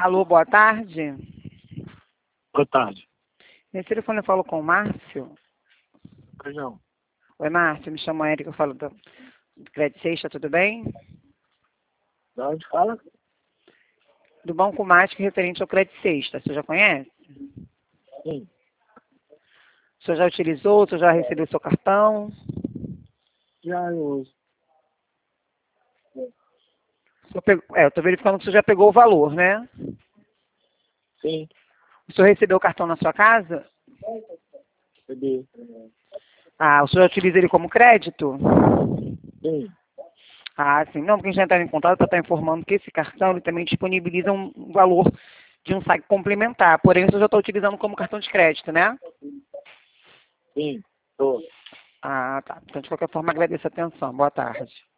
Alô, boa tarde. Boa tarde. Nesse telefone eu falo com o Márcio. Pois não. Oi, Márcio, me chamo Érica, eu falo do Crédito Sexta, tudo bem? Da onde fala? Do Banco Mágico referente ao Crédito Sexta, você já conhece? Sim. O senhor já utilizou, o senhor já recebeu seu cartão? Já eu uso. Eu estou verificando que o senhor já pegou o valor, né? Sim. O senhor recebeu o cartão na sua casa? Recebi. Ah, o senhor já utiliza ele como crédito? Sim. Ah, sim. Não, porque a gente já está em contato para estar informando que esse cartão ele também disponibiliza um valor de um saque complementar. Porém, o senhor já está utilizando como cartão de crédito, né? Sim. Tô. Ah, tá. Então, de qualquer forma, agradeço a atenção. Boa tarde.